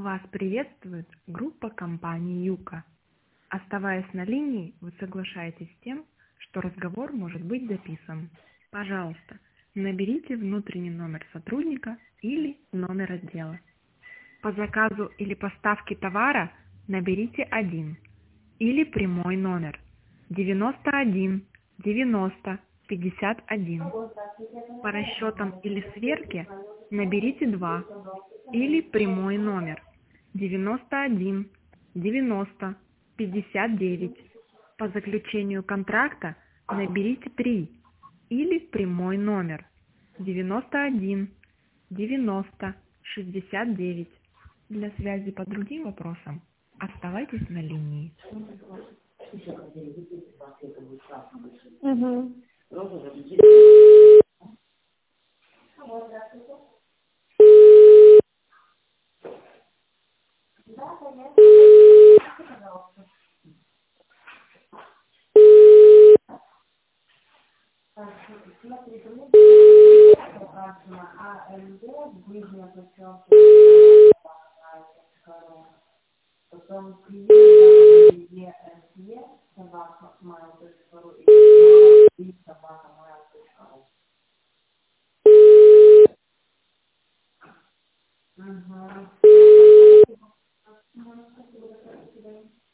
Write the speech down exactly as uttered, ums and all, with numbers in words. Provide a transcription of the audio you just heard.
Вас приветствует группа компании Юка. Оставаясь на линии, вы соглашаетесь с тем, что разговор может быть записан. Пожалуйста, наберите внутренний номер сотрудника или номер отдела. По заказу или поставке товара наберите один или прямой номер девяносто один девяносто пятьдесят один. По расчетам или сверке наберите два или прямой номер девяносто один девяносто пятьдесят девять. По заключению контракта наберите три или прямой номер девяносто один девяносто шестьдесят девять. Для связи по другим вопросам оставайтесь на линии. Угу. Потом клиент е собака mail точка ру и собака mail точка ру. Ага.